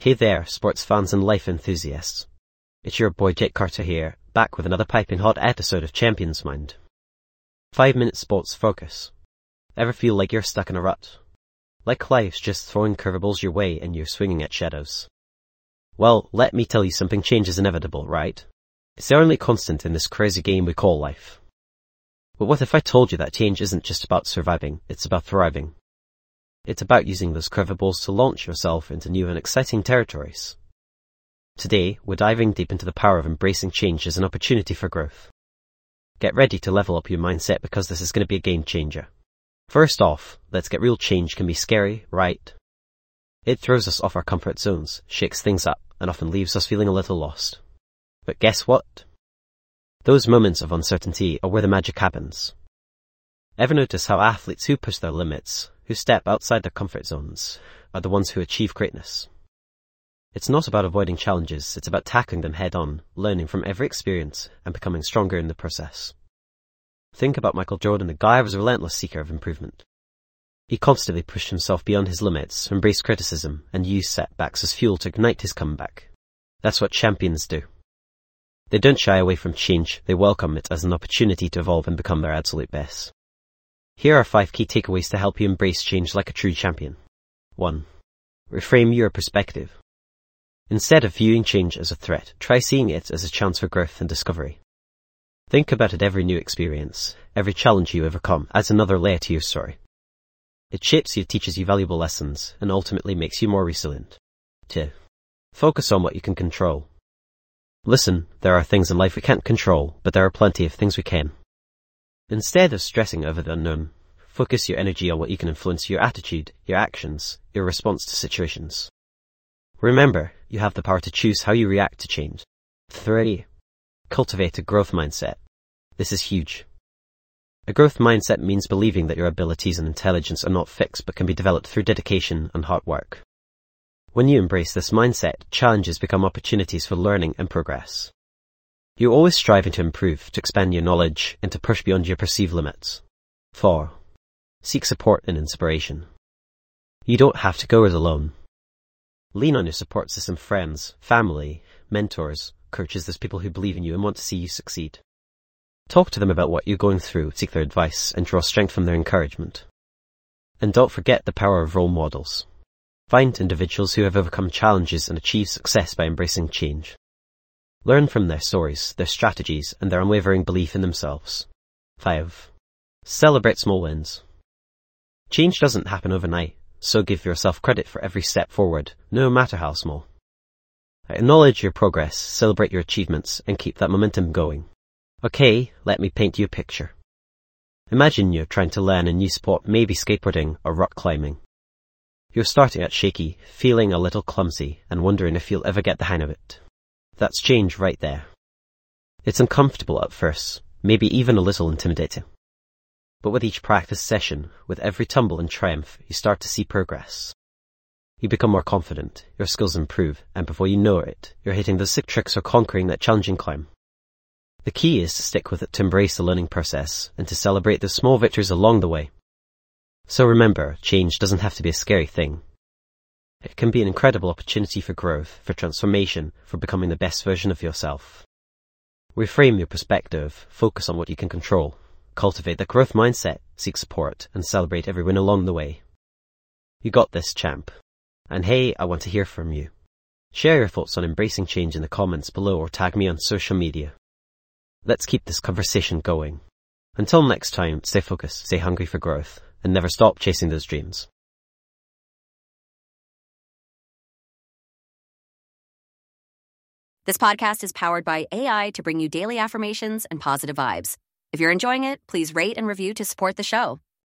Hey there, sports fans and life enthusiasts. It's your boy Jake Carter here, back with another piping hot episode of Champions Mind. 5-minute sports focus. Ever feel like you're stuck in a rut? Like life's just throwing curveballs your way and you're swinging at shadows? Well, let me tell you something, change is inevitable, right? It's the only constant in this crazy game we call life. But what if I told you that change isn't just about surviving, it's about thriving? It's about using those curveballs to launch yourself into new and exciting territories. Today, we're diving deep into the power of embracing change as an opportunity for growth. Get ready to level up your mindset because this is going to be a game changer. First off, let's get real. Change can be scary, right? It throws us off our comfort zones, shakes things up, and often leaves us feeling a little lost. But guess what? Those moments of uncertainty are where the magic happens. Ever notice how athletes who push their limits, who step outside their comfort zones, are the ones who achieve greatness? It's not about avoiding challenges, it's about tackling them head on, learning from every experience, and becoming stronger in the process. Think about Michael Jordan. The guy was a relentless seeker of improvement. He constantly pushed himself beyond his limits, embraced criticism, and used setbacks as fuel to ignite his comeback. That's what champions do. They don't shy away from change, they welcome it as an opportunity to evolve and become their absolute best. Here are 5 key takeaways to help you embrace change like a true champion. 1. Reframe your perspective. Instead of viewing change as a threat, try seeing it as a chance for growth and discovery. Think about it: every new experience, every challenge you overcome adds another layer to your story. It shapes you, teaches you valuable lessons, and ultimately makes you more resilient. 2. Focus on what you can control. Listen, there are things in life we can't control, but there are plenty of things we can. Instead of stressing over the unknown, focus your energy on what you can influence: your attitude, your actions, your response to situations. Remember, you have the power to choose how you react to change. 3. Cultivate a growth mindset. This is huge. A growth mindset means believing that your abilities and intelligence are not fixed but can be developed through dedication and hard work. When you embrace this mindset, challenges become opportunities for learning and progress. You're always striving to improve, to expand your knowledge, and to push beyond your perceived limits. 4. Seek support and inspiration. You don't have to go it alone. Lean on your support system: friends, family, mentors, coaches. There's people who believe in you and want to see you succeed. Talk to them about what you're going through, seek their advice, and draw strength from their encouragement. And don't forget the power of role models. Find individuals who have overcome challenges and achieved success by embracing change. Learn from their stories, their strategies, and their unwavering belief in themselves. 5. Celebrate small wins. Change doesn't happen overnight, so give yourself credit for every step forward, no matter how small. Acknowledge your progress, celebrate your achievements, and keep that momentum going. Okay, let me paint you a picture. Imagine you're trying to learn a new sport, maybe skateboarding or rock climbing. You're starting out shaky, feeling a little clumsy, and wondering if you'll ever get the hang of it. That's change right there. It's uncomfortable at first, maybe even a little intimidating. But with each practice session, with every tumble and triumph, you start to see progress. You become more confident, your skills improve, and before you know it, you're hitting the sick tricks or conquering that challenging climb. The key is to stick with it, to embrace the learning process, and to celebrate the small victories along the way. So remember, change doesn't have to be a scary thing. It can be an incredible opportunity for growth, for transformation, for becoming the best version of yourself. Reframe your perspective, focus on what you can control, cultivate the growth mindset, seek support, and celebrate every win along the way. You got this, champ. And hey, I want to hear from you. Share your thoughts on embracing change in the comments below or tag me on social media. Let's keep this conversation going. Until next time, stay focused, stay hungry for growth, and never stop chasing those dreams. This podcast is powered by AI to bring you daily affirmations and positive vibes. If you're enjoying it, please rate and review to support the show.